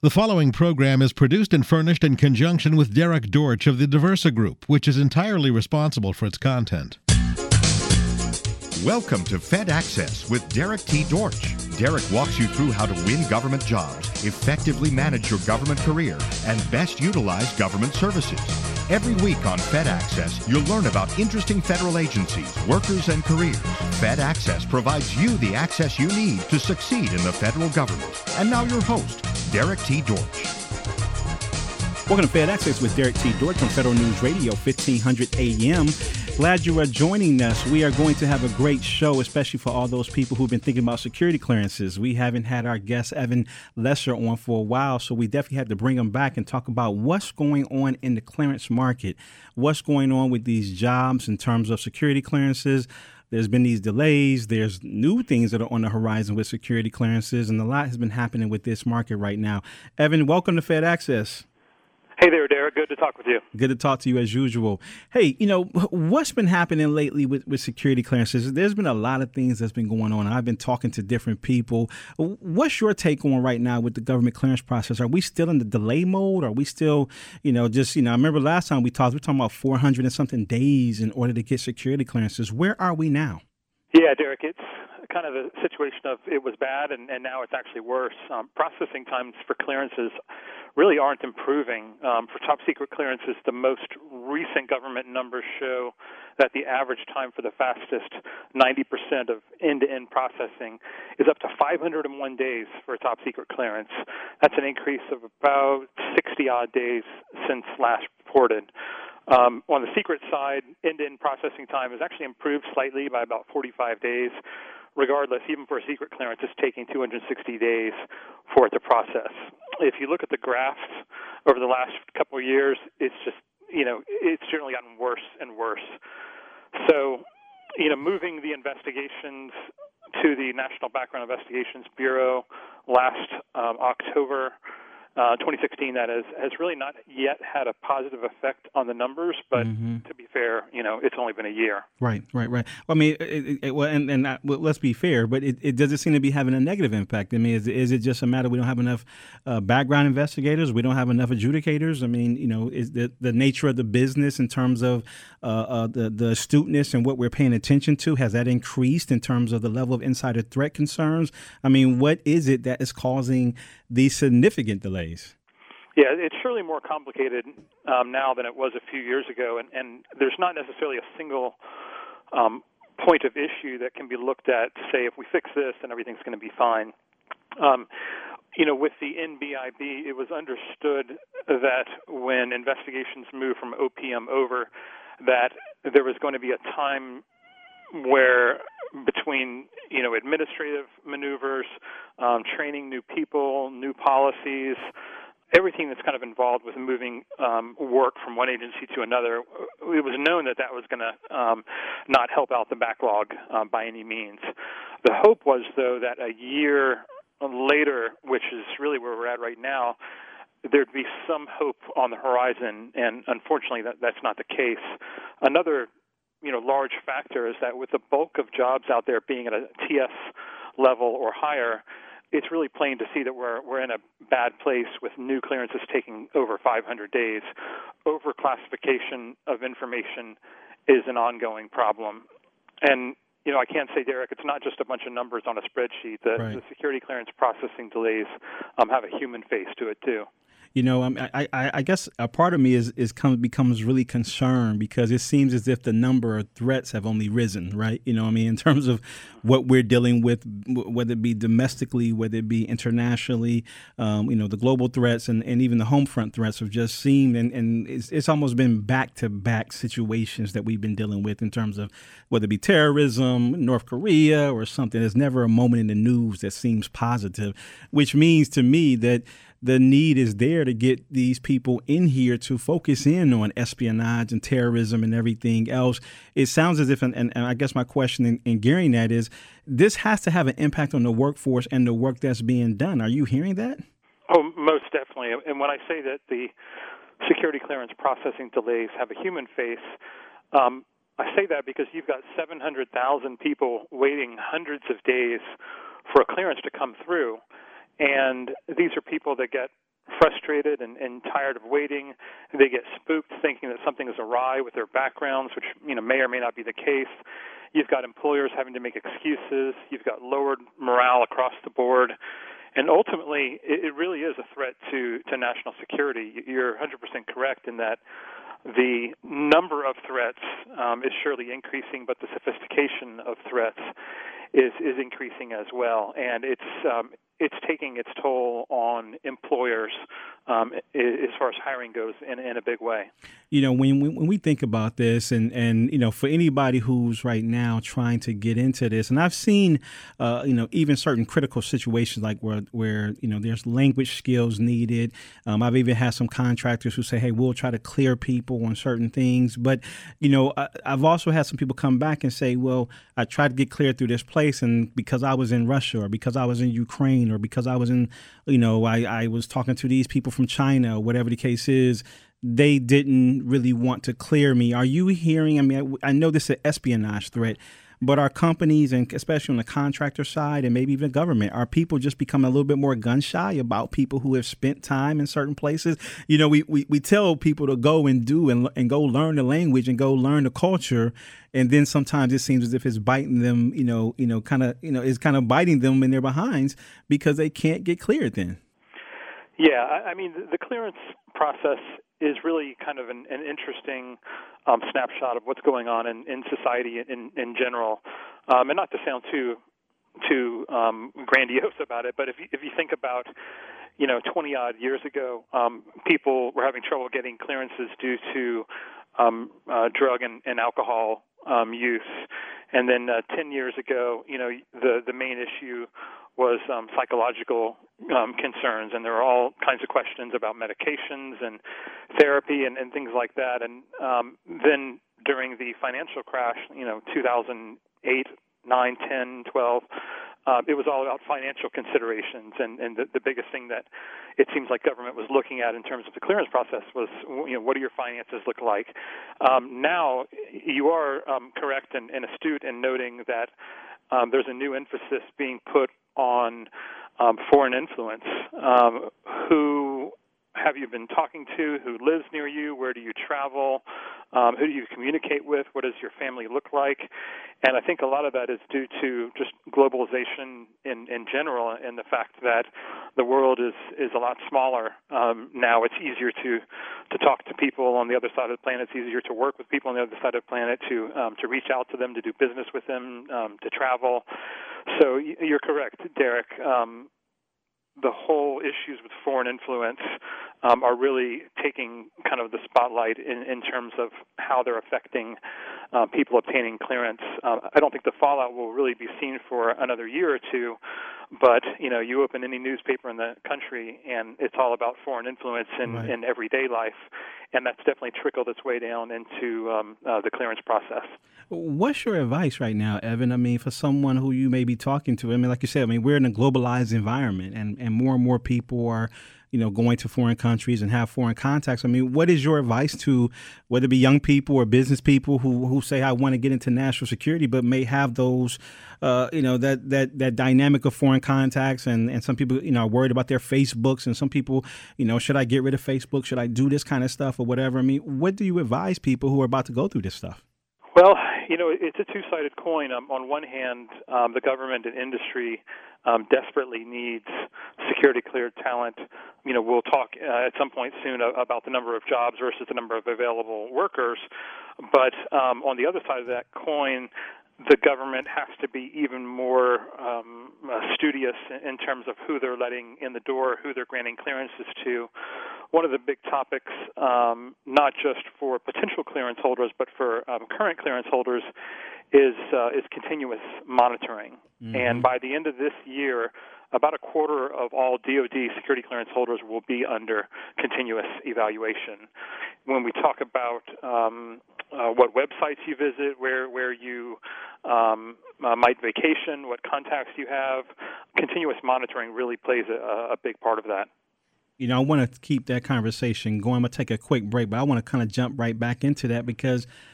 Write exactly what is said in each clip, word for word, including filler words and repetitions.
The following program is produced and furnished in conjunction with Derek Dortch of the Diversa Group, which is entirely responsible for its content. Welcome to Fed Access with Derek T. Dortch. Derek walks you through how to win government jobs, effectively manage your government career, and best utilize government services. Every week on Fed Access, you'll learn about interesting federal agencies, workers, and careers. Fed Access provides you the access you need to succeed in the federal government. And now your host, Derek T. Dortch. Welcome to Fed Access with Derek T. Dortch on Federal News Radio, fifteen hundred A M. Glad you are joining us. We are going to have a great show, especially for all those people who've been thinking about security clearances. We haven't had our guest, Evan Lesser, on for a while, so we definitely had to bring him back and talk about what's going on in the clearance market, what's going on with these jobs in terms of security clearances. There's been these delays. There's new things that are on the horizon with security clearances, and a lot has been happening with this market right now. Evan, welcome to Fed Access. Hey there, Derek. Good to talk with you. Good to talk to you as usual. Hey, you know, what's been happening lately with, with security clearances? There's been a lot of things that's been going on. I've been talking to different people. What's your take on right now with the government clearance process? Are we still in the delay mode? Are we still, you know, just, you know, I remember last time we talked, we were talking about four hundred and something days in order to get security clearances. Where are we now? Yeah, Derek, it's kind of a situation of it was bad and, and now it's actually worse. Um, processing times for clearances really aren't improving. Um, for top secret clearances, the most recent government numbers show that the average time for the fastest ninety percent of end-to-end processing is up to five hundred one days for a top secret clearance. That's an increase of about sixty-odd days since last reported. Um, on the secret side, end-to-end processing time has actually improved slightly by about forty-five days. Regardless, even for a secret clearance, it's taking two hundred sixty days for it to process. If you look at the graphs over the last couple of years, it's just, you know, it's certainly gotten worse and worse. So, you know, moving the investigations to the National Background Investigations Bureau last um, October, Uh, twenty sixteen, that is, has really not yet had a positive effect on the numbers. But mm-hmm. to be fair, you know, it's only been a year. Right, right, right. Well, I mean, it, it, well, and, and well, let's be fair, but it, it doesn't seem to be having a negative impact. I mean, is, is it just a matter we don't have enough uh, background investigators? We don't have enough adjudicators? I mean, you know, is the, the nature of the business in terms of uh, uh, the, the astuteness and what we're paying attention to, has that increased in terms of the level of insider threat concerns? I mean, what is it that is causing these significant delays? Yeah, it's surely more complicated um, now than it was a few years ago, and, and there's not necessarily a single um, point of issue that can be looked at to say if we fix this, then everything's going to be fine. Um, you know, with the N B I B, it was understood that when investigations moved from O P M over, that there was going to be a time where between, you know, administrative maneuvers, um, training new people, new policies, everything that's kind of involved with moving um, work from one agency to another, it was known that that was going to um, not help out the backlog uh, by any means. The hope was, though, that a year later, which is really where we're at right now, there'd be some hope on the horizon, and unfortunately that, that's not the case. Another you know, large factor is that with the bulk of jobs out there being at a T S level or higher, it's really plain to see that we're we're in a bad place with new clearances taking over five hundred days. Overclassification of information is an ongoing problem. And, you know, I can't say, Derek, it's not just a bunch of numbers on a spreadsheet. The, right. the security clearance processing delays um, have a human face to it, too. You know, I, I, I guess a part of me is, is come, becomes really concerned because it seems as if the number of threats have only risen, right? You know, I mean, in terms of what we're dealing with, whether it be domestically, whether it be internationally, um, you know, the global threats and, and even the home front threats have just seemed, and, and it's, it's almost been back-to-back situations that we've been dealing with in terms of whether it be terrorism, North Korea or something. There's never a moment in the news that seems positive, which means to me that the need is there to get these people in here to focus in on espionage and terrorism and everything else. It sounds as if, and, and I guess my question in, in gearing that is, this has to have an impact on the workforce and the work that's being done. Are you hearing that? Oh, most definitely. And when I say that the security clearance processing delays have a human face, um, I say that because you've got seven hundred thousand people waiting hundreds of days for a clearance to come through. And these are people that get frustrated and, and tired of waiting. They get spooked thinking that something is awry with their backgrounds, which you know may or may not be the case. You've got employers having to make excuses. You've got lowered morale across the board. And ultimately, it really is a threat to, to national security. You're one hundred percent correct in that the number of threats um, is surely increasing, but the sophistication of threats is, is increasing as well. And it's um, it's taking its toll on employers um, as far as hiring goes in, in a big way. You know, when, when we think about this and, and, you know, for anybody who's right now trying to get into this, and I've seen, uh, you know, even certain critical situations like where, where you know, there's language skills needed. Um, I've even had some contractors who say, hey, we'll try to clear people on certain things. But, you know, I, I've also had some people come back and say, well, I tried to get cleared through this place, and because I was in Russia or because I was in Ukraine or because I was in, you know, I, I was talking to these people from China or whatever the case is, they didn't really want to clear me. Are you hearing, I mean, I, I know this is an espionage threat, but are companies, and especially on the contractor side and maybe even the government, are people just becoming a little bit more gun shy about people who have spent time in certain places? You know, we, we, we tell people to go and do and, and go learn the language and go learn the culture. And then sometimes it seems as if it's biting them, you know, you know, kind of, you know, it's kind of biting them in their behinds because they can't get cleared then. Yeah, I, I mean, the, the clearance process is really kind of an, an interesting um, snapshot of what's going on in, in society in, in general. Um, and not to sound too too um, grandiose about it, but if you, if you think about, you know, twenty odd years ago, um, people were having trouble getting clearances due to um, uh, drug and, and alcohol um, use. And then uh, ten years ago, you know, the, the main issue was um, psychological um, concerns, and there were all kinds of questions about medications and therapy and, and things like that. And um, then during the financial crash, you know, two thousand eight, nine, ten, twelve, uh, it was all about financial considerations. And, and the, the biggest thing that it seems like government was looking at in terms of the clearance process was, you know, what do your finances look like? Um, now, you are um, correct and, and astute in noting that um, there's a new emphasis being put on um, foreign influence. Um, who have you been talking to? Who lives near you? Where do you travel? Um, who do you communicate with? What does your family look like? And I think a lot of that is due to just globalization in, in general, and the fact that the world is, is a lot smaller um, now. It's easier to, to talk to people on the other side of the planet. It's easier to work with people on the other side of the planet, to um, to reach out to them, to do business with them, um, to travel. So you're correct, Derek. Um, the whole issues with foreign influence um, are really taking kind of the spotlight in, in terms of how they're affecting uh, people obtaining clearance. Uh, I don't think the fallout will really be seen for another year or two, but, you know, you open any newspaper in the country and it's all about foreign influence in, right. in everyday life, and that's definitely trickled its way down into um, uh, the clearance process. What's your advice right now, Evan? I mean, for someone who you may be talking to, I mean, like you said, I mean, we're in a globalized environment, and, and more and more people are, you know, going to foreign countries and have foreign contacts. I mean, what is your advice to whether it be young people or business people who, who say, I want to get into national security, but may have those, uh, you know, that, that, that dynamic of foreign contacts, and, and some people, you know, are worried about their Facebooks, and some people, you know, should I get rid of Facebook? Should I do this kind of stuff or whatever? I mean, what do you advise people who are about to go through this stuff? Well, you know, it's a two-sided coin. Um, on one hand, um, the government and industry um, desperately needs security-cleared talent. You know, we'll talk uh, at some point soon about the number of jobs versus the number of available workers. But um, on the other side of that coin, the government has to be even more um, uh, studious in terms of who they're letting in the door, who they're granting clearances to. One of the big topics, um, not just for potential clearance holders, but for um, current clearance holders, is uh, is continuous monitoring. Mm-hmm. And by the end of this year, about a quarter of all D O D security clearance holders will be under continuous evaluation. When we talk about um, uh, what websites you visit, where where you um, uh, might vacation, what contacts you have, continuous monitoring really plays a, a big part of that. You know, I want to keep that conversation going. I'm going to take a quick break, but I want to kind of jump right back into that because,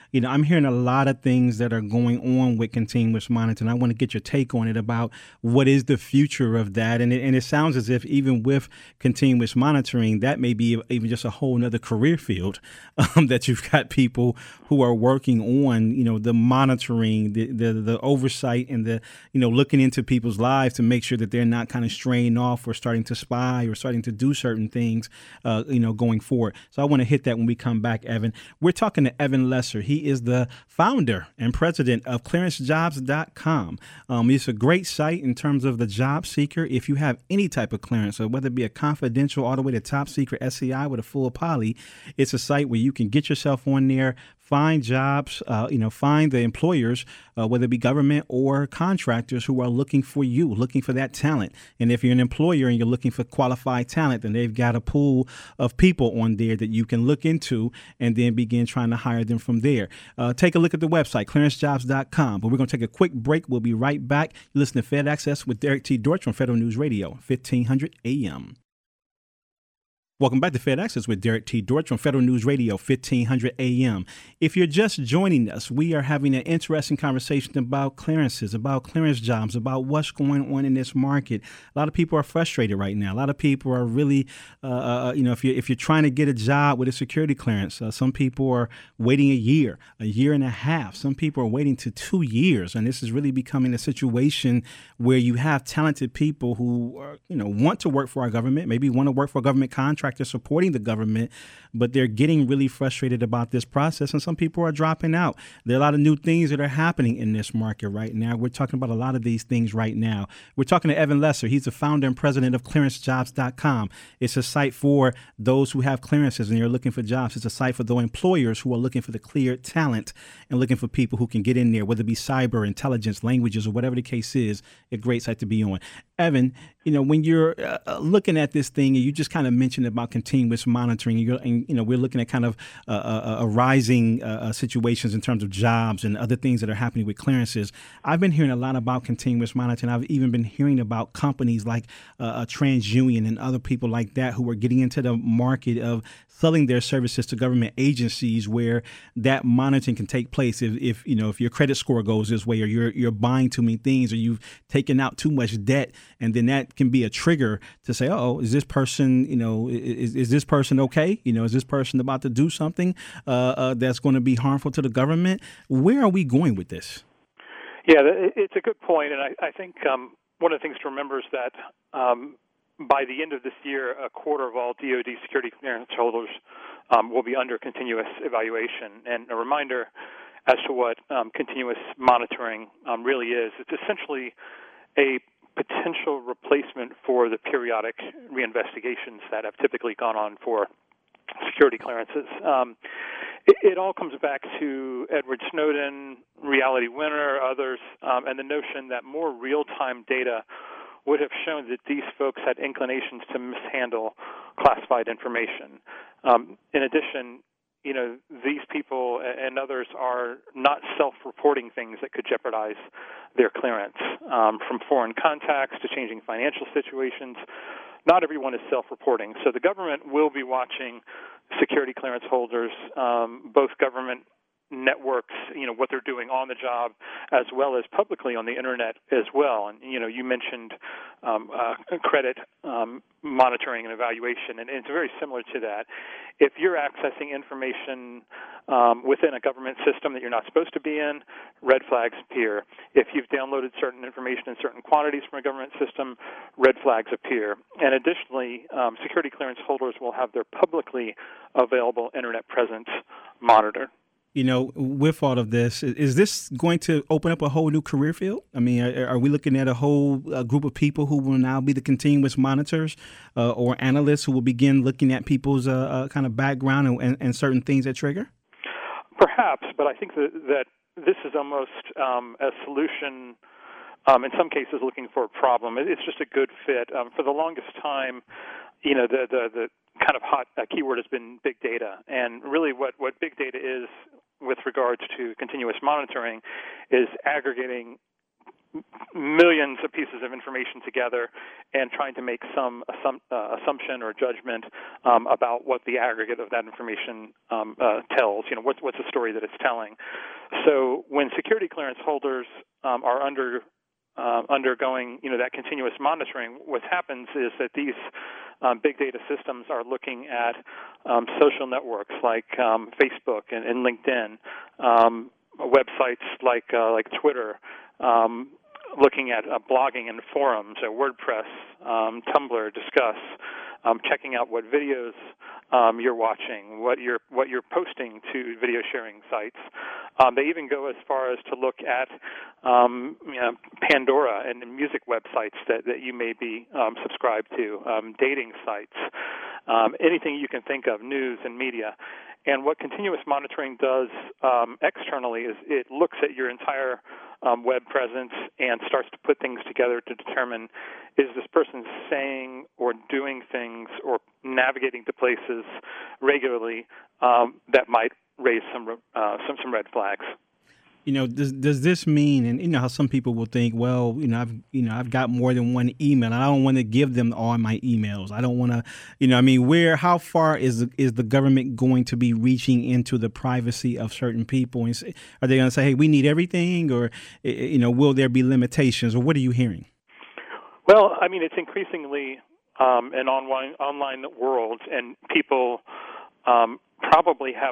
you know, I'm hearing a lot of things that are going on with continuous monitoring. I want to get your take on it about what is the future of that. And it, and it sounds as if even with continuous monitoring, that may be even just a whole nother career field, um, that you've got people who are working on, you know, the monitoring, the, the, the oversight and the, you know, looking into people's lives to make sure that they're not kind of straying off or starting to spy or starting to do certain things, uh, you know, going forward. So I want to hit that when we come back, Evan. We're talking to Evan Lesser. He is the founder and president of clearance jobs dot com. Um, it's a great site in terms of the job seeker. If you have any type of clearance, so whether it be a confidential all the way to top secret S C I with a full poly, it's a site where you can get yourself on there, find jobs, uh, you know, find the employers, uh, whether it be government or contractors who are looking for you, looking for that talent. And if you're an employer and you're looking for qualified talent, then they've got a pool of people on there that you can look into and then begin trying to hire them from there. Uh, take a look at the website, clearance jobs dot com. But we're going to take a quick break. We'll be right back. You listen to Fed Access with Derek T. Dortch on Federal News Radio, fifteen hundred A M. Welcome back to Fed Access with Derek T. Dortch on Federal News Radio, fifteen hundred A M. If you're just joining us, we are having an interesting conversation about clearances, about clearance jobs, about what's going on in this market. A lot of people are frustrated right now. A lot of people are really, uh, uh, you know, if you're, if you're trying to get a job with a security clearance, uh, some people are waiting a year, a year and a half. Some people are waiting to two years. And this is really becoming a situation where you have talented people who, are, you know, want to work for our government, maybe want to work for a government contract. They're supporting the government, but they're getting really frustrated about this process. And some people are dropping out. There are a lot of new things that are happening in this market right now. We're talking about a lot of these things right now. We're talking to Evan Lesser. He's the founder and president of clearance jobs dot com. It's a site for those who have clearances and they're looking for jobs. It's a site for those employers who are looking for the cleared talent and looking for people who can get in there, whether it be cyber, intelligence, languages, or whatever the case is. A great site to be on. Evan, you know, when you're uh, looking at this thing and you just kind of mentioned about continuous monitoring, you're, and, you know, we're looking at kind of uh, uh, rising uh, situations in terms of jobs and other things that are happening with clearances. I've been hearing a lot about continuous monitoring. I've even been hearing about companies like uh, TransUnion and other people like that who are getting into the market of selling their services to government agencies where that monitoring can take place. If, if you know, if your credit score goes this way, or you're you're buying too many things, or you've taken out too much debt, and then that can be a trigger to say, oh, is this person, you know, is, is this person okay? You know, is this person about to do something uh, uh, that's going to be harmful to the government? Where are we going with this? Yeah, it's a good point, and I, I think um, one of the things to remember is that um, by the end of this year, a quarter of all D O D security clearance holders um, will be under continuous evaluation. And a reminder as to what um, continuous monitoring um, really is. It's essentially a potential replacement for the periodic reinvestigations that have typically gone on for security clearances. Um, it, it all comes back to Edward Snowden, Reality Winner, others, um, and the notion that more real-time data would have shown that these folks had inclinations to mishandle classified information. Um, in addition, you know, these people and others are not self-reporting things that could jeopardize their clearance, um, from foreign contacts to changing financial situations. Not everyone is self-reporting. So the government will be watching security clearance holders, um, both government networks, you know, what they're doing on the job, as well as publicly on the internet as well. And, you know, you mentioned um, uh, credit um, monitoring and evaluation, and it's very similar to that. If you're accessing information um, within a government system that you're not supposed to be in, red flags appear. If you've downloaded certain information in certain quantities from a government system, red flags appear. And additionally, um, security clearance holders will have their publicly available internet presence monitored. You know, with all of this, is this going to open up a whole new career field? I mean, are, are we looking at a whole uh, group of people who will now be the continuous monitors uh, or analysts who will begin looking at people's uh, uh, kind of background and, and, and certain things that trigger? Perhaps, but I think that, that this is almost um, a solution, um, in some cases looking for a problem. It's just a good fit. Um, for the longest time, you know, the, the, the kind of hot uh, keyword has been big data. And really what, what big data is with regards to continuous monitoring is aggregating millions of pieces of information together and trying to make some assum- uh, assumption or judgment um, about what the aggregate of that information um, uh, tells. You know, what's what's the story that it's telling. So when security clearance holders um, are under uh, undergoing, you know, that continuous monitoring, what happens is that these um, big data systems are looking at um, social networks like um, Facebook and, and LinkedIn, um, websites like uh, like Twitter. Um, looking at uh, blogging and forums, uh, WordPress, um, Tumblr, Discuss, um, checking out what videos um, you're watching, what you're what you're posting to video sharing sites. Um, they even go as far as to look at um, you know, Pandora and music websites that, that you may be um, subscribed to, um, dating sites, um, anything you can think of, news and media. And what continuous monitoring does um, externally is it looks at your entire um, web presence and starts to put things together to determine, is this person saying or doing things or navigating to places regularly um, that might raise some uh, some some red flags. You know, does does this mean, and you know how some people will think, well, you know, I've you know I've got more than one email, and I don't want to give them all my emails. I don't want to, you know, I mean, where, how far is the, is the government going to be reaching into the privacy of certain people? And say, are they going to say, hey, we need everything, or you know, will there be limitations, or what are you hearing? Well, I mean, it's increasingly um, an online online world, and people um, probably have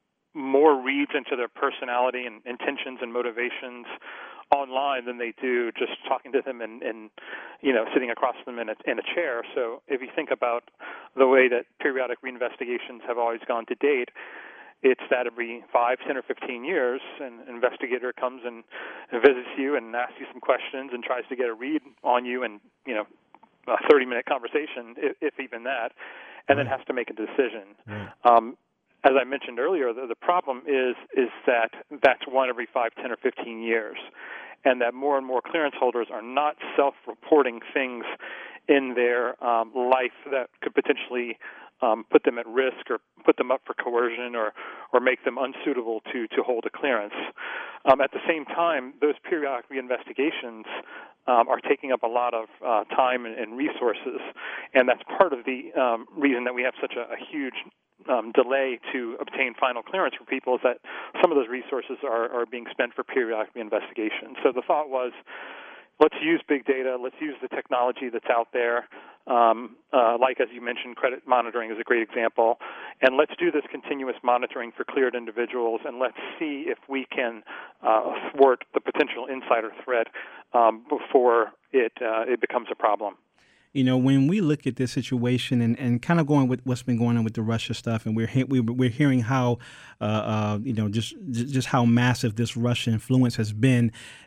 more reads into their personality and intentions and motivations online than they do just talking to them and, and you know, sitting across them in a, in a chair. So if you think about the way that periodic reinvestigations have always gone to date, it's that every five, ten, or fifteen years, an investigator comes and visits you and asks you some questions and tries to get a read on you and, you know, a thirty-minute conversation, if, if even that, and right. then has to make a decision. Right. Um, As I mentioned earlier, the, the problem is is that that's one every five, ten, or fifteen years, and that more and more clearance holders are not self-reporting things in their um, life that could potentially um, put them at risk or put them up for coercion or, or make them unsuitable to, to hold a clearance. Um, at the same time, those periodic reinvestigations um, are taking up a lot of uh, time and, and resources, and that's part of the um, reason that we have such a, a huge Um, delay to obtain final clearance for people is that some of those resources are, are being spent for periodic investigation. So the thought was, let's use big data, let's use the technology that's out there, um, uh, like, as you mentioned, credit monitoring is a great example, and let's do this continuous monitoring for cleared individuals, and let's see if we can uh, thwart the potential insider threat um, before it uh, it becomes a problem. You know, when we look at this situation and, and kind of going with what's been going on with the Russia stuff, and we're he- we're hearing how, uh, uh, you know, just just how massive this Russian influence has been,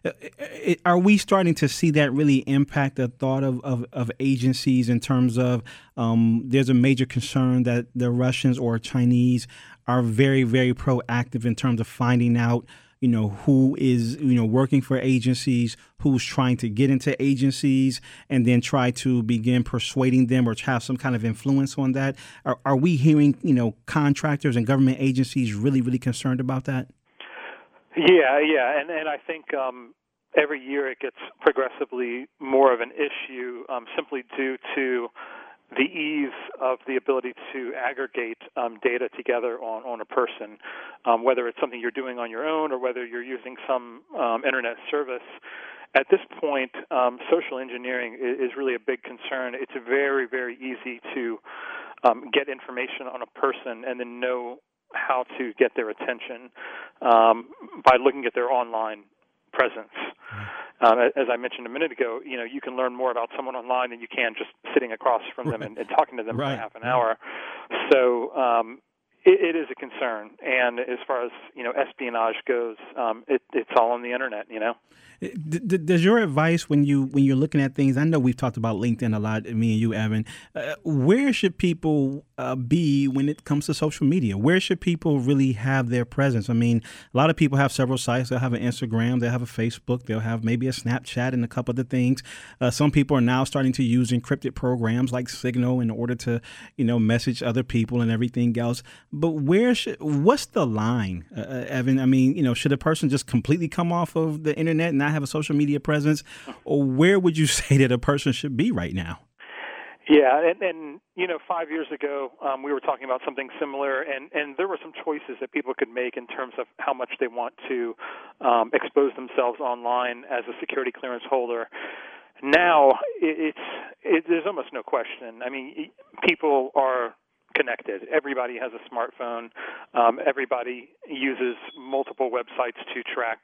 it, are we starting to see that really impact the thought of, of, of agencies in terms of um, there's a major concern that the Russians or Chinese are very, very proactive in terms of finding out, you know, who is, you know, working for agencies, who's trying to get into agencies, and then try to begin persuading them or have some kind of influence on that. Are, are we hearing, you know, contractors and government agencies really, really concerned about that? Yeah, yeah. And, and I think um, every year it gets progressively more of an issue um, simply due to the ease of the ability to aggregate um, data together on, on a person, um, whether it's something you're doing on your own or whether you're using some um, internet service. At this point, um, social engineering is, is really a big concern. It's very, very easy to um, get information on a person and then know how to get their attention um, by looking at their online presence. Um, as I mentioned a minute ago, you know, you can learn more about someone online than you can just sitting across from them and, and talking to them right. for half an hour. So um, it, it is a concern. And as far as, you know, espionage goes, um, it, it's all on the internet, you know. Does your advice when you when you're looking at things? I know we've talked about LinkedIn a lot, me and you, Evan. Uh, where should people uh, be when it comes to social media? Where should people really have their presence? I mean, a lot of people have several sites. They'll have an Instagram, they'll have a Facebook, they'll have maybe a Snapchat and a couple of the things. Uh, some people are now starting to use encrypted programs like Signal in order to, you know, message other people and everything else. But where should what's the line, uh, Evan? I mean, you know, should a person just completely come off of the internet and not have a social media presence? Or where would you say that a person should be right now? Yeah, and, and you know, five years ago, um, we were talking about something similar, and, and there were some choices that people could make in terms of how much they want to um, expose themselves online as a security clearance holder. Now, it, it's it, there's almost no question. I mean, people are connected. Everybody has a smartphone. Um, everybody uses multiple websites to track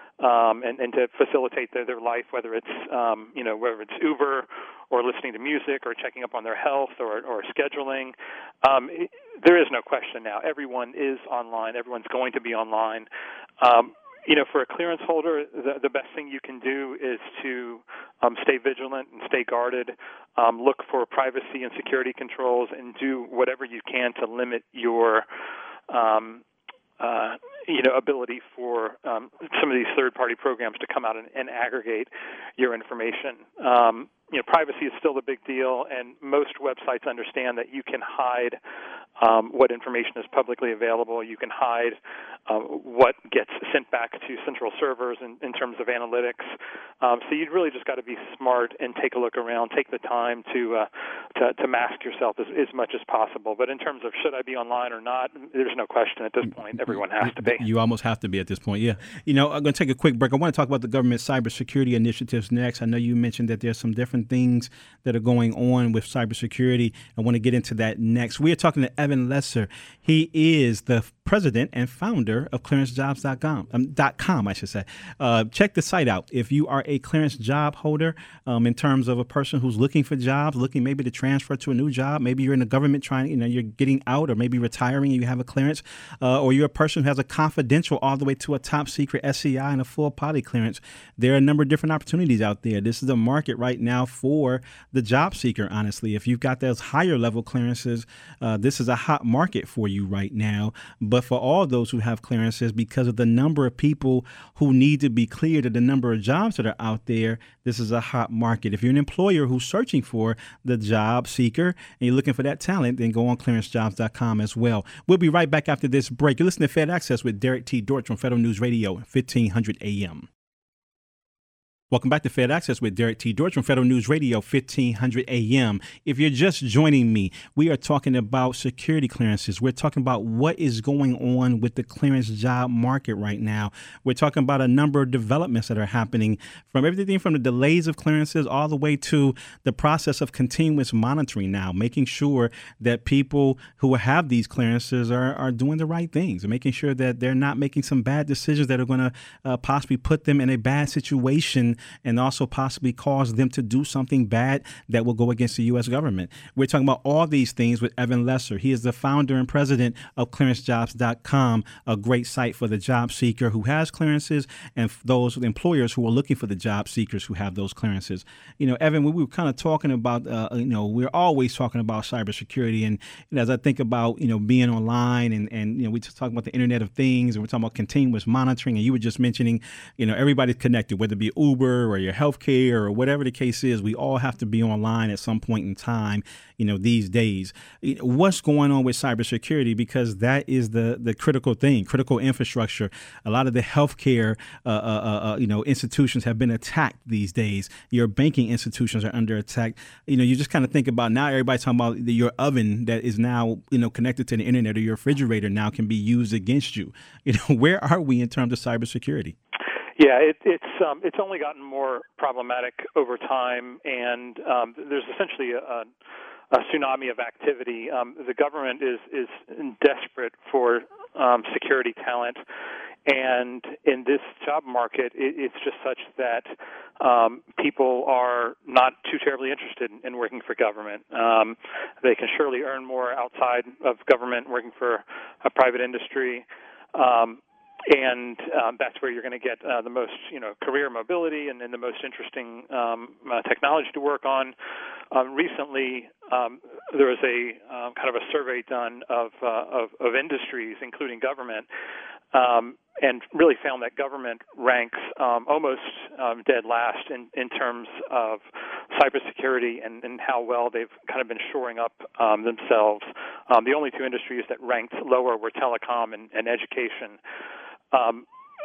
Um, and, and to facilitate their, their life, whether it's um, you know whether it's Uber or listening to music or checking up on their health or, or scheduling. Um, it, there is no question now. Everyone is online. Everyone's going to be online. Um, you know, for a clearance holder, the, the best thing you can do is to um, stay vigilant and stay guarded. Um, look for privacy and security controls, and do whatever you can to limit your um, Uh, you know, ability for um, some of these third-party programs to come out and, and aggregate your information. Um, you know, privacy is still a big deal, and most websites understand that you can hide um, what information is publicly available. You can hide uh, what gets sent back to central servers in, in terms of analytics. Um, so you've really just got to be smart and take a look around, take the time to uh, to, to mask yourself as, as much as possible. But in terms of should I be online or not, there's no question at this point. Everyone has to be. You almost have to be at this point, yeah. You know, I'm going to take a quick break. I want to talk about the government cybersecurity initiatives next. I know you mentioned that there's some different things that are going on with cybersecurity. I want to get into that next. We are talking to Evan Lesser. He is the president and founder of clearance jobs dot com, um, dot com, I should say. Uh, check the site out. If you are a clearance job holder, um, in terms of a person who's looking for jobs, looking maybe to transfer to a new job, maybe you're in the government trying, you know, you're getting out or maybe retiring and you have a clearance, uh, or you're a person who has a confidential all the way to a top secret S C I and a full poly clearance. There are a number of different opportunities out there. This is the market right now for the job seeker, honestly. If you've got those higher level clearances, uh, this is a hot market for you right now. But for all those who have clearances, because of the number of people who need to be cleared and the number of jobs that are out there, this is a hot market. If you're an employer who's searching for the job seeker and you're looking for that talent, then go on clearance jobs dot com as well. We'll be right back after this break. You're listening to Fed Access with Derek T. Dortch on Federal News Radio, fifteen hundred A M. Welcome back to Fed Access with Derek T. Dortch from Federal News Radio, fifteen hundred A M. If you're just joining me, we are talking about security clearances. We're talking about what is going on with the clearance job market right now. We're talking about a number of developments that are happening, from everything from the delays of clearances all the way to the process of continuous monitoring now, making sure that people who have these clearances are, are doing the right things and making sure that they're not making some bad decisions that are going to uh, possibly put them in a bad situation and also possibly cause them to do something bad that will go against the U S government. We're talking about all these things with Evan Lesser. He is the founder and president of clearance jobs dot com, a great site for the job seeker who has clearances and those employers who are looking for the job seekers who have those clearances. You know, Evan, we were kind of talking about, uh, you know, we're always talking about cybersecurity. And, and as I think about, you know, being online and, and, you know, we just talk about the Internet of Things and we're talking about continuous monitoring. And you were just mentioning, you know, everybody's connected, whether it be Uber or your healthcare or whatever the case is. We all have to be online at some point in time, you know, these days. What's going on with cybersecurity? Because that is the the critical thing, critical infrastructure. A lot of the healthcare, uh, uh, uh, you know, institutions have been attacked these days. Your banking institutions are under attack. You know, you just kind of think about now everybody's talking about the, your oven that is now, you know, connected to the internet, or your refrigerator now can be used against you. You know, where are we in terms of cybersecurity? Yeah, it, it's um, it's only gotten more problematic over time, and um, there's essentially a, a tsunami of activity. Um, the government is is desperate for um, security talent, and in this job market, it, it's just such that um, people are not too terribly interested in, in working for government. Um, they can surely earn more outside of government working for a private industry. Um, And um, that's where you're going to get uh, the most, you know, career mobility and, and the most interesting um, uh, technology to work on. Um, recently, um, there was a um, kind of a survey done of, uh, of of industries, including government, um, and really found that government ranks um, almost um, dead last in, in terms of cybersecurity and, and how well they've kind of been shoring up um, themselves. Um, the only two industries that ranked lower were telecom and, and education. Um,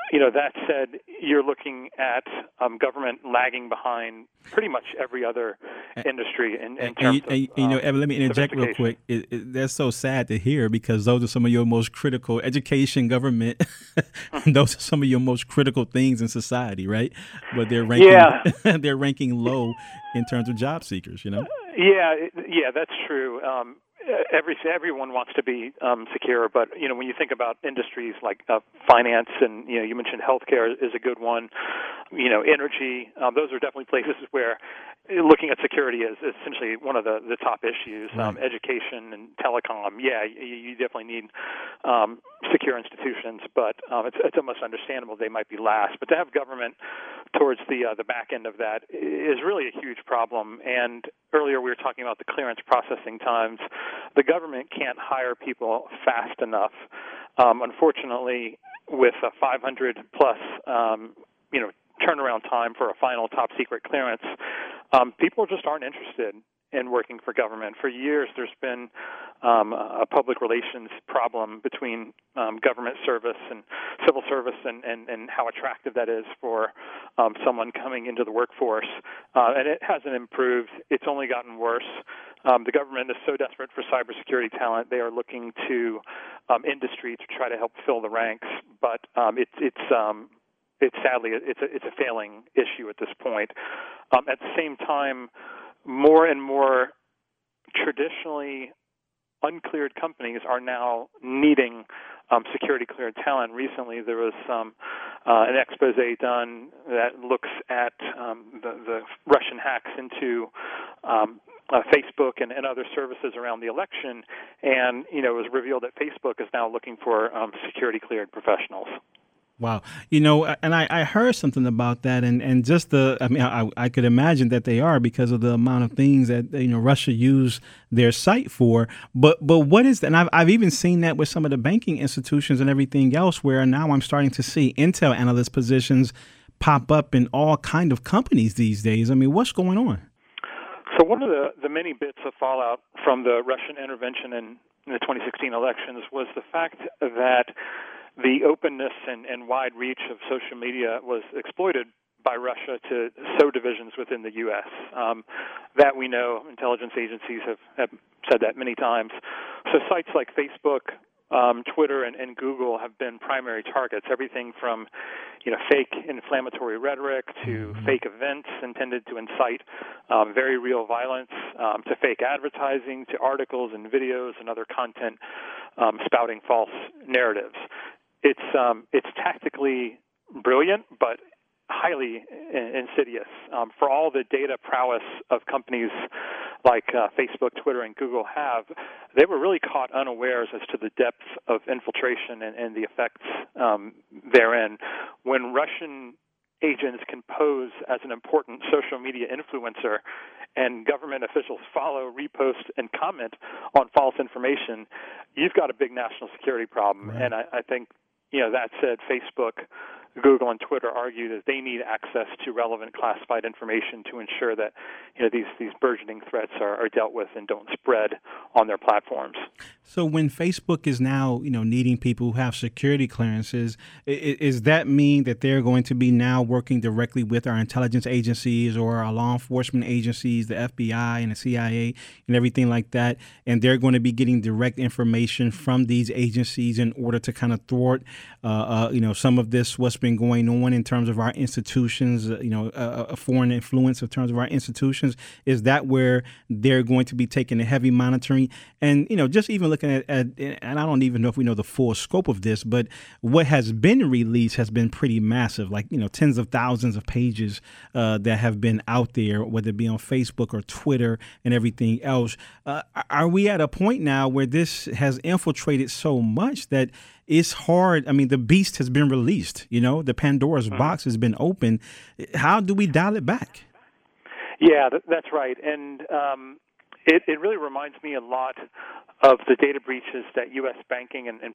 you know, that said, you're looking at um, government lagging behind pretty much every other industry in, in and, terms you, of, and, you know, um, Evan, let me interject real quick. It, it, that's so sad to hear because those are some of your most critical education, government. Those are some of your most critical things in society, right? But they're ranking, yeah. they're ranking low in terms of job seekers. You know. Yeah, yeah, that's true. Um, Every everyone wants to be um, secure, but you know when you think about industries like uh, finance and you know you mentioned healthcare is a good one. You know, energy; um, those are definitely places where looking at security is essentially one of the, the top issues. Right. Um, education and telecom, yeah, you, you definitely need um, secure institutions, but um, it's, it's almost understandable they might be last. But to have government towards the uh, the back end of that is really a huge problem. And earlier we were talking about the clearance processing times. The government can't hire people fast enough. Um, unfortunately, with a five hundred plus, um, you know, turnaround time for a final top secret clearance, um, people just aren't interested in working for government. For years, there's been um, a public relations problem between um, government service and civil service and, and, and how attractive that is for um, someone coming into the workforce. Uh, and it hasn't improved. It's only gotten worse. Um, the government is so desperate for cybersecurity talent, they are looking to um, industry to try to help fill the ranks. But um, it, it's um, it's sadly it's a, it's a failing issue at this point. Um, at the same time, more and more traditionally uncleared companies are now needing um, security-cleared talent. Recently, there was um, uh, an expose done that looks at um, the, the Russian hacks into um, uh, Facebook and, and other services around the election, and you know it was revealed that Facebook is now looking for um, security-cleared professionals. Wow. You know, and I, I heard something about that and, and just the, I mean, I, I could imagine that they are because of the amount of things that, you know, Russia used their site for. But but what is that? And I've, I've even seen that with some of the banking institutions and everything else where now I'm starting to see Intel analyst positions pop up in all kind of companies these days. I mean, what's going on? So one of the, the many bits of fallout from the Russian intervention in, in the twenty sixteen elections was the fact that the openness and, and wide reach of social media was exploited by Russia to sow divisions within the U S. Um, that we know, intelligence agencies have, have said that many times. So sites like Facebook, um, Twitter, and, and Google have been primary targets. Everything from, you know, fake inflammatory rhetoric to mm-hmm. fake events intended to incite um, very real violence, um, to fake advertising, to articles and videos and other content um, spouting false narratives. It's um, it's tactically brilliant, but highly insidious. Um, for all the data prowess of companies like uh, Facebook, Twitter, and Google have, they were really caught unawares as to the depth of infiltration and, and the effects um, therein. When Russian agents can pose as an important social media influencer and government officials follow, repost, and comment on false information, you've got a big national security problem. Right. And I, I think, you know, that said, Facebook, Google, and Twitter argue that they need access to relevant classified information to ensure that, you know, these, these burgeoning threats are, are dealt with and don't spread on their platforms. So when Facebook is now, you know, needing people who have security clearances, is, is that mean that they're going to be now working directly with our intelligence agencies or our law enforcement agencies, the F B I and the C I A and everything like that, and they're going to be getting direct information from these agencies in order to kind of thwart, uh, uh, you know, some of this, what's been going on in terms of our institutions, uh, you know, uh, a foreign influence in terms of our institutions? Is that where they're going to be taking a heavy monitoring? And, you know, just even looking at, at, and I don't even know if we know the full scope of this, but what has been released has been pretty massive, like, you know, tens of thousands of pages uh, that have been out there, whether it be on Facebook or Twitter and everything else. Uh, are we at a point now where this has infiltrated so much that it's hard? I mean, the beast has been released, you know, the Pandora's mm-hmm. box has been opened. How do we dial it back? Yeah, that's right. And um, it, it really reminds me a lot of the data breaches that U S banking and, and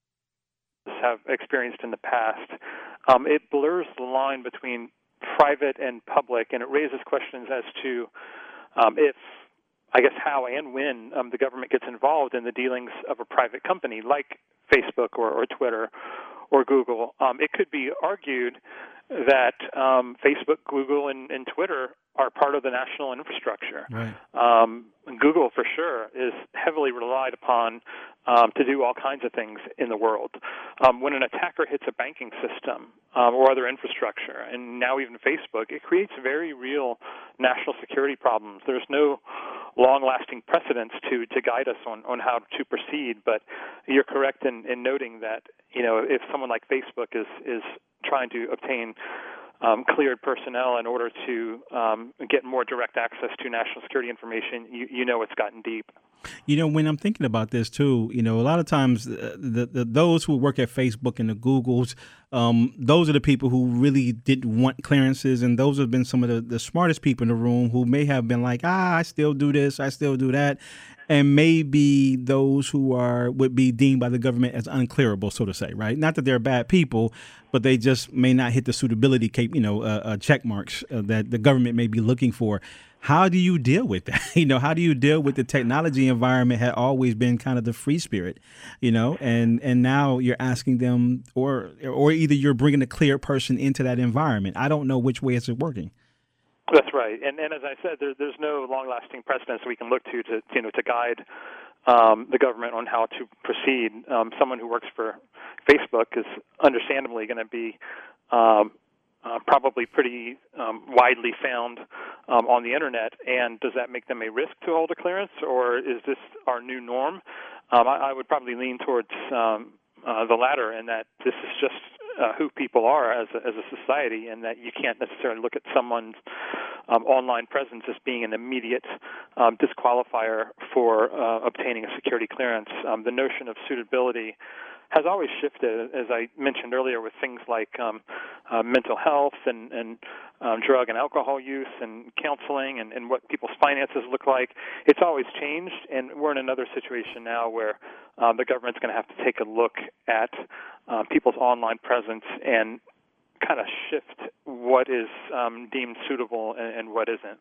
have experienced in the past. Um, it blurs the line between private and public, and it raises questions as to um, if, I guess, how and when um, the government gets involved in the dealings of a private company like Facebook or, or Twitter or Google. Um, it could be argued that um, Facebook, Google, and, and Twitter are part of the national infrastructure. Right. Um, Google, for sure, is heavily relied upon um, to do all kinds of things in the world. Um, when an attacker hits a banking system um, or other infrastructure, and now even Facebook, it creates very real national security problems. There's no long-lasting precedents to, to guide us on, on how to proceed, but you're correct in, in noting that, you know, if someone like Facebook is, is trying to obtain Um, cleared personnel in order to um, get more direct access to national security information, you, you know it's gotten deep. You know, when I'm thinking about this too, you know, a lot of times uh, the, the those who work at Facebook and the Googles, um, those are the people who really didn't want clearances, and those have been some of the, the smartest people in the room who may have been like, ah, I still do this, I still do that. And maybe those who are would be deemed by the government as unclearable, so to say, right? Not that they're bad people, but they just may not hit the suitability, cap- you know, uh, uh, check marks uh, that the government may be looking for. How do you deal with that? You know, how do you deal with the technology environment had always been kind of the free spirit, you know, and and now you're asking them, or or either you're bringing a clear person into that environment. I don't know which way is it working. That's right, and and as I said, there, there's no long-lasting precedents we can look to to you know to guide um, the government on how to proceed. Um, someone who works for Facebook is understandably going to be um, uh, probably pretty um, widely found um, on the internet. And does that make them a risk to hold a clearance, or is this our new norm? Um, I, I would probably lean towards um, uh, the latter, in that this is just Uh, who people are as a, as a society, and that you can't necessarily look at someone's um, online presence as being an immediate um, disqualifier for uh, obtaining a security clearance. Um, the notion of suitability has always shifted, as I mentioned earlier, with things like um, uh, mental health and, and um, drug and alcohol use and counseling and, and what people's finances look like. It's always changed, and we're in another situation now where um, the government's going to have to take a look at uh, people's online presence and kind of shift what is um, deemed suitable and, and what isn't.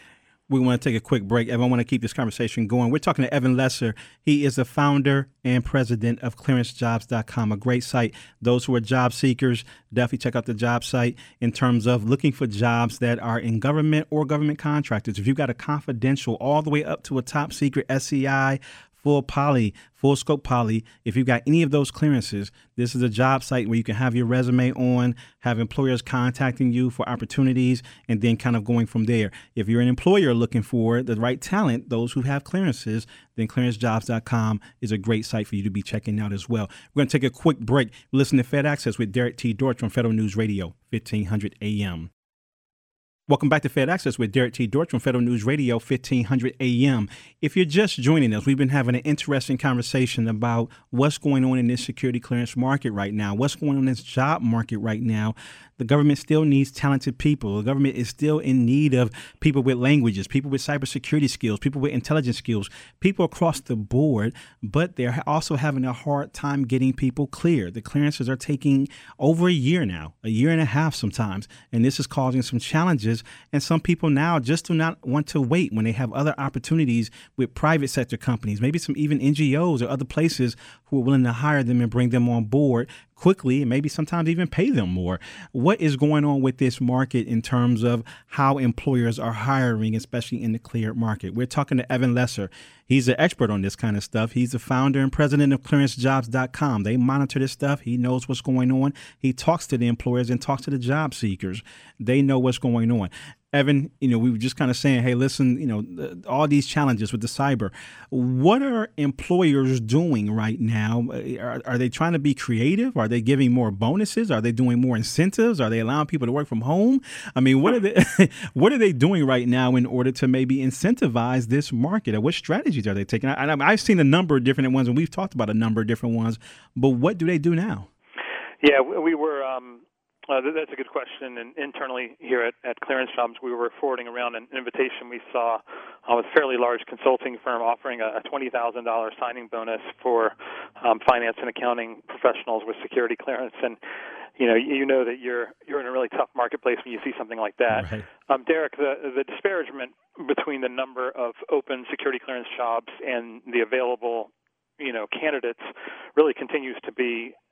We want to take a quick break. Evan, I want to keep this conversation going. We're talking to Evan Lesser. He is the founder and president of clearance jobs dot com, a great site. Those who are job seekers, definitely check out the job site in terms of looking for jobs that are in government or government contractors. If you've got a confidential all the way up to a top secret S C I, full poly, full scope poly, if you've got any of those clearances, this is a job site where you can have your resume on, have employers contacting you for opportunities, and then kind of going from there. If you're an employer looking for the right talent, those who have clearances, then clearance jobs dot com is a great site for you to be checking out as well. We're going to take a quick break. Listen to Fed Access with Derek T. Dortch from Federal News Radio, fifteen hundred A M. Welcome back to Fed Access with Derek T. Dortch from Federal News Radio, fifteen hundred A M. If you're just joining us, we've been having an interesting conversation about what's going on in this security clearance market right now, what's going on in this job market right now. The government still needs talented people. The government is still in need of people with languages, people with cybersecurity skills, people with intelligence skills, people across the board, but they're also having a hard time getting people cleared. The clearances are taking over a year now, a year and a half sometimes, and this is causing some challenges. And some people now just do not want to wait when they have other opportunities with private sector companies, maybe some even N G Os or other places who are willing to hire them and bring them on board quickly, and maybe sometimes even pay them more. What is going on with this market in terms of how employers are hiring, especially in the cleared market? We're talking to Evan Lesser. He's an expert on this kind of stuff. He's the founder and president of clearance jobs dot com. They monitor this stuff. He knows what's going on. He talks to the employers and talks to the job seekers. They know what's going on. Evan, you know, we were just kind of saying, hey, listen, you know, the, all these challenges with the cyber. What are employers doing right now? Are, are they trying to be creative? Are they giving more bonuses? Are they doing more incentives? Are they allowing people to work from home? I mean, what are they what are they doing right now in order to maybe incentivize this market? Or what strategies are they taking? I, I've seen a number of different ones, and we've talked about a number of different ones. But what do they do now? Yeah, we were. Um Uh, that's a good question. And internally here at, at Clearance Jobs, we were forwarding around an invitation we saw uh, with a fairly large consulting firm offering a, a twenty thousand dollars signing bonus for um, finance and accounting professionals with security clearance. And you know, you know that you're you're in a really tough marketplace when you see something like that. Right. Um, Derek, the, the disparagement between the number of open security clearance jobs and the available, you know, candidates really continues to be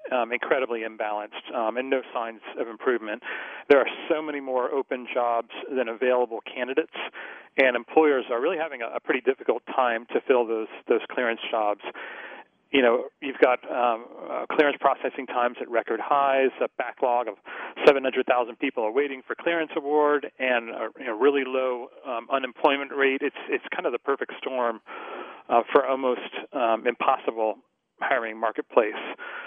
um, incredibly imbalanced um, and no signs of improvement. There are so many more open jobs than available candidates, and employers are really having a, a pretty difficult time to fill those those clearance jobs. You know, you've got um, uh, clearance processing times at record highs, a backlog of seven hundred thousand people are waiting for clearance award, and a you know, really low um, unemployment rate. It's it's kind of the perfect storm uh, for almost um, impossible hiring marketplace.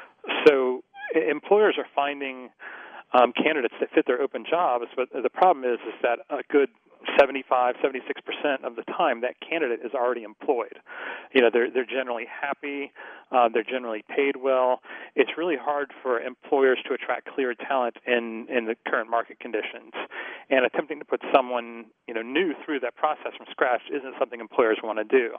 So employers are finding um, candidates that fit their open jobs, but the problem is is that a good seventy-five, seventy-six percent of the time that candidate is already employed. You know, they're they're generally happy, uh, they're generally paid well. It's really hard for employers to attract cleared talent in, in the current market conditions. And attempting to put someone, you know, new through that process from scratch isn't something employers want to do.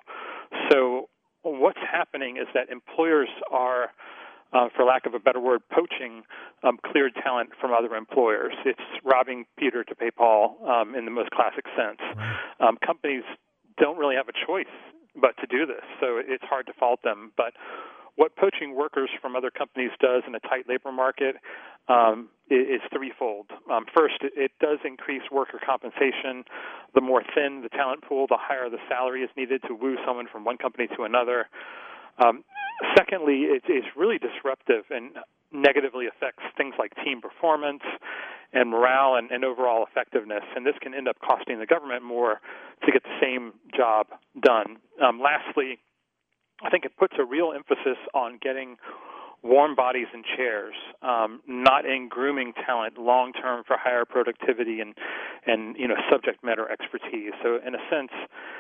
So what's happening is that employers are Uh, for lack of a better word, poaching um, cleared talent from other employers. It's robbing Peter to pay Paul um, in the most classic sense. Right. Um, companies don't really have a choice but to do this, so it's hard to fault them. But what poaching workers from other companies does in a tight labor market um, is threefold. Um, first, it, it does increase worker compensation. The more thin the talent pool, the higher the salary is needed to woo someone from one company to another. Um, secondly, it, it's really disruptive and negatively affects things like team performance and morale and, and overall effectiveness. And this can end up costing the government more to get the same job done. Um, lastly, I think it puts a real emphasis on getting warm bodies in chairs, um, not in grooming talent long-term for higher productivity and, and you know, subject matter expertise. So in a sense,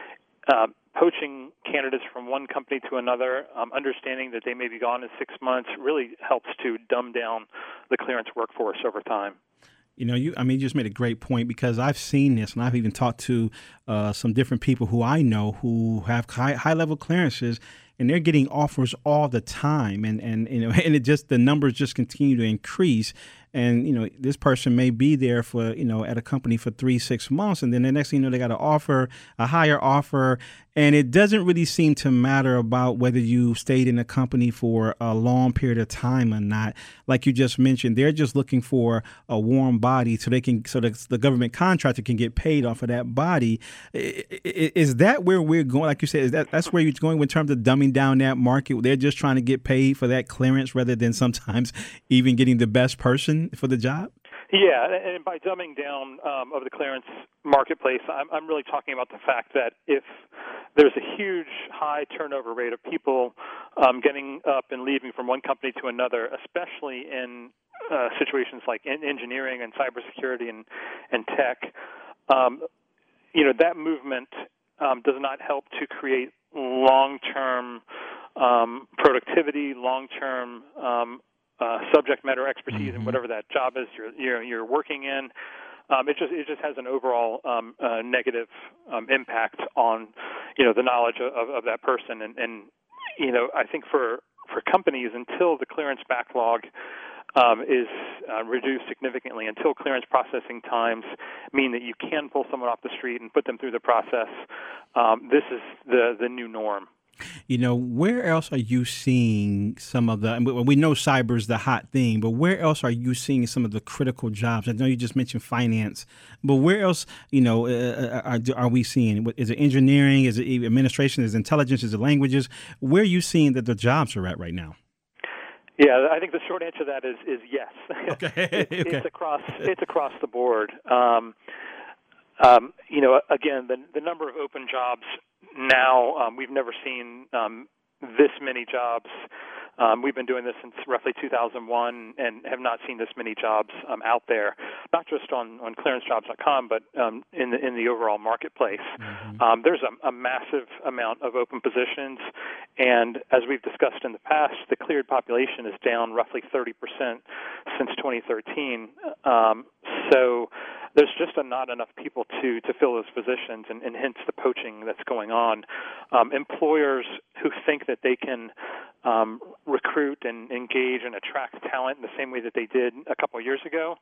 Uh, poaching candidates from one company to another, um, understanding that they may be gone in six months, really helps to dumb down the clearance workforce over time. You know, you I mean, you just made a great point, because I've seen this, and I've even talked to uh, some different people who I know who have high, high-level clearances, and they're getting offers all the time, and and you know, and it just the numbers just continue to increase. And, you know, this person may be there for, you know, at a company for three, six months. And then the next thing you know, they got an offer, a higher offer. And it doesn't really seem to matter about whether you stayed in a company for a long period of time or not. Like you just mentioned, they're just looking for a warm body so they can so that the government contractor can get paid off of that body. Is that where we're going? Like you said, is that that's where you're going in terms of dumbing down that market? They're just trying to get paid for that clearance rather than sometimes even getting the best person for the job? Yeah, and by dumbing down um, of the clearance marketplace, I'm, I'm really talking about the fact that if there's a huge high turnover rate of people um, getting up and leaving from one company to another, especially in uh, situations like in engineering and cybersecurity and, and tech, um, you know, that movement um, does not help to create long-term um, productivity, long-term um Uh, subject matter expertise mm-hmm. in whatever that job is you're you're, you're working in. Um, it just it just has an overall um, uh, negative um, impact on you know the knowledge of, of that person, and, and you know I think for for companies, until the clearance backlog um, is uh, reduced significantly, until clearance processing times mean that you can pull someone off the street and put them through the process, um, this is the the new norm. You know, where else are you seeing some of the, we know cyber is the hot thing, but where else are you seeing some of the critical jobs? I know you just mentioned finance, but where else, you know, uh, are, are we seeing? Is it engineering? Is it administration? Is it intelligence? Is it languages? Where are you seeing that the jobs are at right now? Yeah, I think the short answer to that is, is yes. Okay. it's, okay. it's across, it's across the board. Um, um, you know, again, the, the number of open jobs now, um, we've never seen um, this many jobs. Um, we've been doing this since roughly two thousand one and have not seen this many jobs um, out there, not just on, on clearance jobs dot com, but um, in the in the overall marketplace. Mm-hmm. Um, there's a, a massive amount of open positions, and as we've discussed in the past, the cleared population is down roughly thirty percent since twenty thirteen. Um, so there's just a, not enough people to, to fill those positions, and, and hence the poaching that's going on. Um, employers who think that they can um, recruit and engage and attract talent in the same way that they did a couple of years ago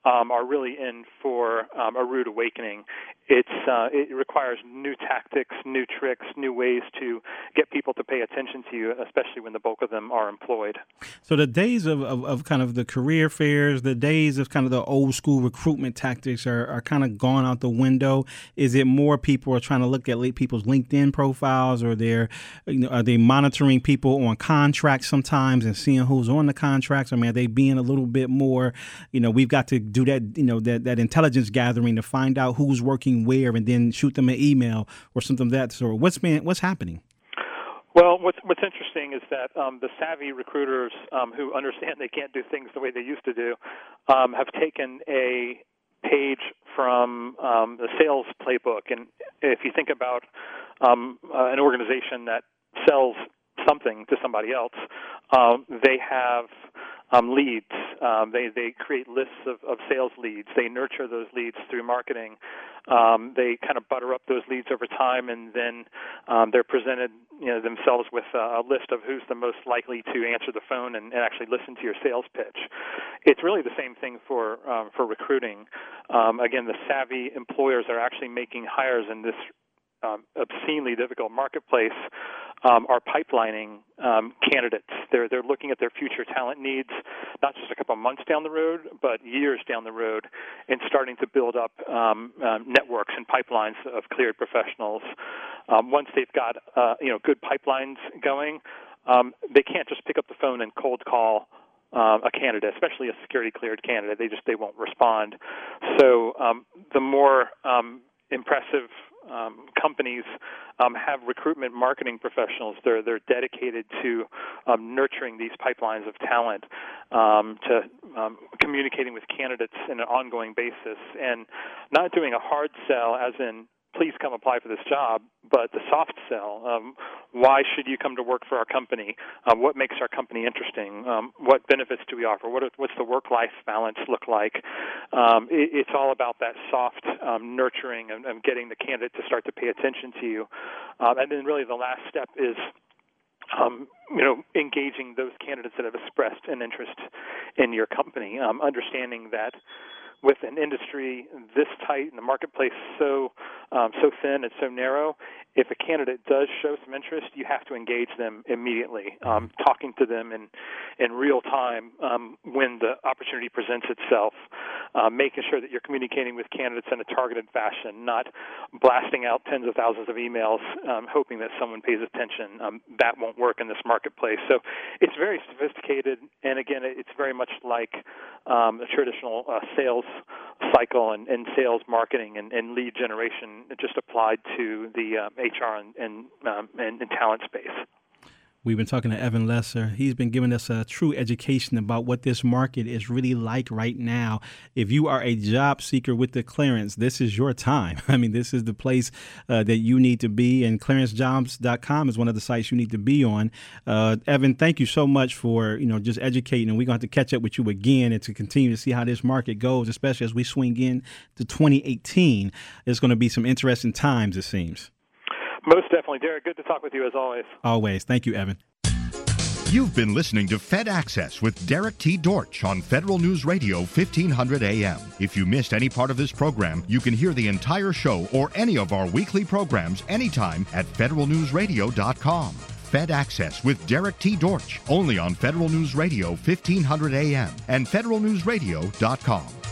um, are really in for um, a rude awakening. It's uh, it requires new tactics, new tricks, new ways to get people to pay attention to you, especially when the bulk of them are employed. So the days of, of, of kind of the career fairs, the days of kind of the old school recruitment tactics are, are kind of gone out the window. Is it more people are trying to look at people's LinkedIn profiles, or they're, you know, are they monitoring people on contracts sometimes and seeing who's on the contracts? I mean, are they being a little bit more, you know, we've got to do that, you know, that, that intelligence gathering to find out who's working where and then shoot them an email or something of that sort? What's been, what's happening? Well, what's what's interesting is that um, the savvy recruiters um, who understand they can't do things the way they used to do um, have taken a page from um, the sales playbook. And if you think about um, uh, an organization that sells something to somebody else, um, they have um, leads. Um, they they create lists of, of sales leads. They nurture those leads through marketing. Um, they kind of butter up those leads over time, and then um, they're presented, you know, themselves with a, a list of who's the most likely to answer the phone and, and actually listen to your sales pitch. It's really the same thing for um, for recruiting. Um, again, the savvy employers are actually making hires in this Um, obscenely difficult marketplace, um, are pipelining um, candidates. They're they're looking at their future talent needs, not just a couple of months down the road, but years down the road, and starting to build up um, um, networks and pipelines of cleared professionals. Um, once they've got uh, you know good pipelines going, um, they can't just pick up the phone and cold call Uh, a candidate, especially a security cleared candidate. They just they won't respond. So um, the more um, impressive um, companies um, have recruitment marketing professionals. They're they're dedicated to um, nurturing these pipelines of talent, um, to um, communicating with candidates in an ongoing basis, and not doing a hard sell, as in, please come apply for this job, but the soft sell. Um, why should you come to work for our company? Um, what makes our company interesting? Um, what benefits do we offer? What are, what's the work-life balance look like? Um, it, it's all about that soft um, nurturing and, and getting the candidate to start to pay attention to you. Um, and then really the last step is Um, you know, engaging those candidates that have expressed an interest in your company, um, understanding that with an industry this tight and the marketplace so um, so thin and so narrow, if a candidate does show some interest, you have to engage them immediately, um, talking to them in, in real time um, when the opportunity presents itself, uh, making sure that you're communicating with candidates in a targeted fashion, not blasting out tens of thousands of emails, um, hoping that someone pays attention. Um, that won't work in this marketplace. So it's very sophisticated, and again, it's very much like um, a traditional uh, sales cycle and, and sales marketing and, and lead generation, just applied to the um, H R and and, um, and and talent space. We've been talking to Evan Lesser. He's been giving us a true education about what this market is really like right now. If you are a job seeker with the clearance, this is your time. I mean, this is the place uh, that you need to be, and clearance jobs dot com is one of the sites you need to be on. Uh, Evan, thank you so much for, you know, just educating, and we're going to have to catch up with you again and to continue to see how this market goes, especially as we swing in to twenty eighteen. There's going to be some interesting times, it seems. Most definitely, Derek. Good to talk with you as always. Always. Thank you, Evan. You've been listening to Fed Access with Derek T. Dortch on Federal News Radio fifteen hundred A M. If you missed any part of this program, you can hear the entire show or any of our weekly programs anytime at federal news radio dot com. Fed Access with Derek T. Dortch, only on Federal News Radio fifteen hundred A M and federal news radio dot com.